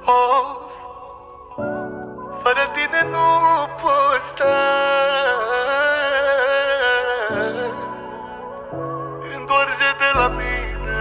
Of, fără tine nu pot sta. Întoarce-te la mine.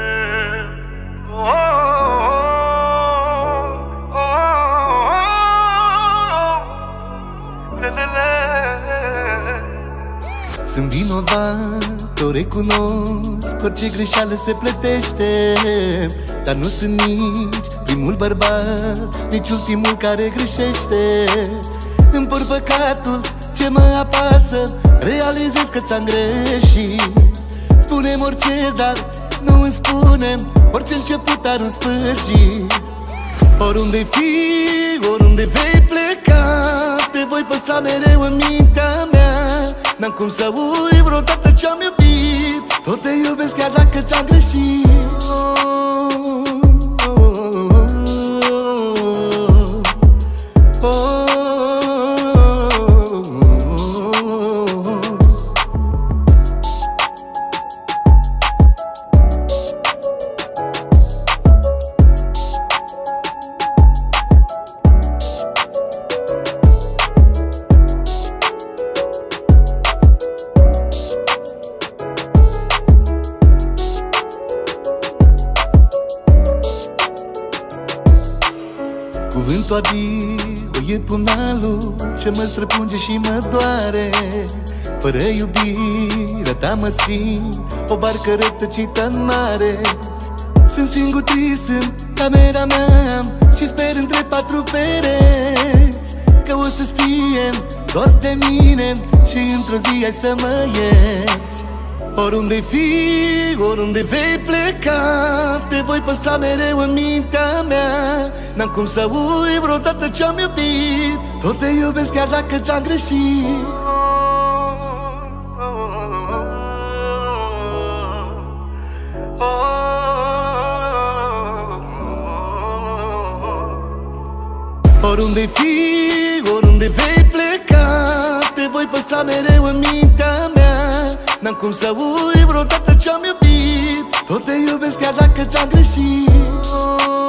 Sunt vinovat, o recunosc, orice greșeală se plătește. Dar nu sunt nici primul bărbat, nici ultimul care greșește. Îmi por păcatul ce mă apasă, realizez că ți-am greșit. Spune-mi orice, dar nu îmi spune orice început are un sfârșit. Oriunde-i fi, oriunde vei pleca, te voi păstra mereu în mintea mea. N-am cum să uit vreodată ce-am iubit, tot te iubesc chiar dacă ți-am greșit. Cuvântul adio e pumnalul ce mă străpunge și mă doare. Fără iubire ta mă simt o barcă rătăcită în mare. Sunt singur trist în camera mea și sper între patru pereți că o să-ți fie doar de mine și într-o zi ai să mă ierți. Oriunde-i fi, oriunde vei pleca, te voi păstra mereu în mintea mea. N-am cum să uit vreodată ce-am iubit, tot te iubesc chiar dacă ți-am greșit. Oriunde-i fi, oriunde vei pleca, te voi păstra mereu în mintea mea. N-am cum să uit vreodată ce-am iubit, tot te iubesc chiar dacă ți-am greșit.